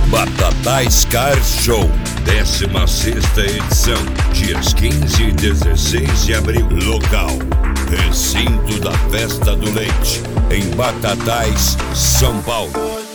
Batatais Car Show, 16ª edição, dias 15 e 16 de abril. Local: Recinto da Festa do Leite, em Batatais, São Paulo.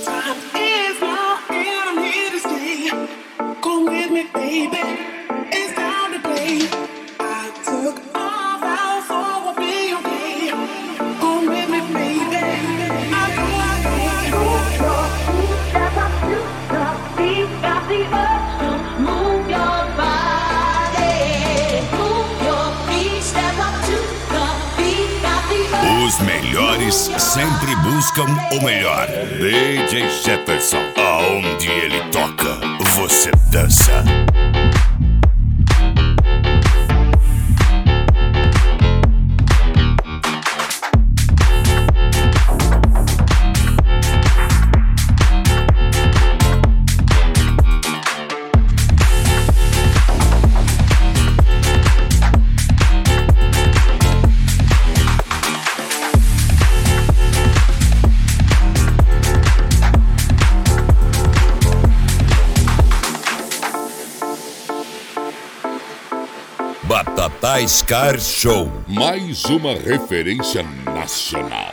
Os melhores sempre buscam o melhor. DJ Jefferson, aonde ele toca, você dança. Batatais Car Show, mais uma referência nacional.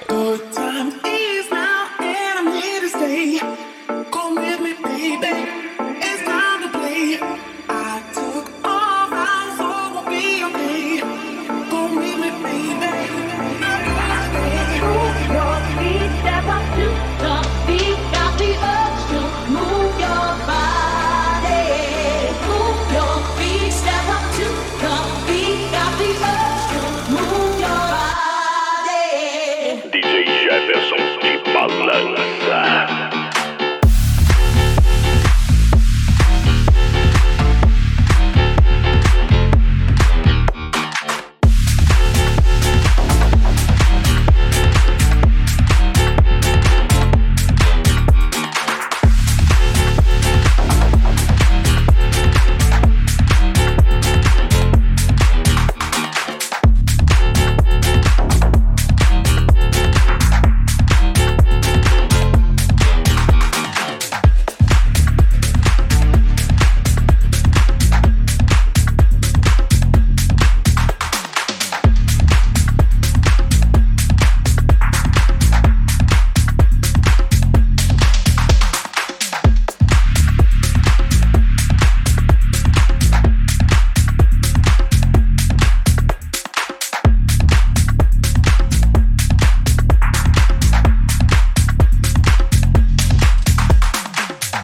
DJ Jefferson de Balada.